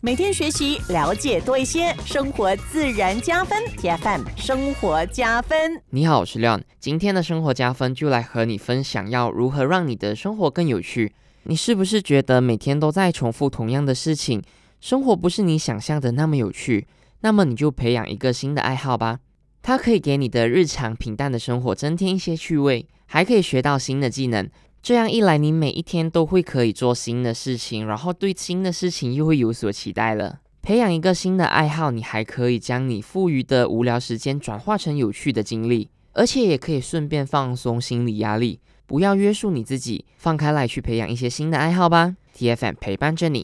每天学习了解多一些，生活自然加分。TFM 生活加分。 你好，我是 Leon， 今天的生活加分就来和你分享要如何让你的生活更有趣。你是不是觉得每天都在重复同样的事情，生活不是你想象的那么有趣？那么你就培养一个新的爱好吧，它可以给你的日常平淡的生活增添一些趣味，还可以学到新的技能。这样一来，你每一天都会可以做新的事情，然后对新的事情又会有所期待了。培养一个新的爱好，你还可以将你富余的无聊时间转化成有趣的经历，而且也可以顺便放松心理压力。不要约束你自己，放开来去培养一些新的爱好吧。TFM 陪伴着你。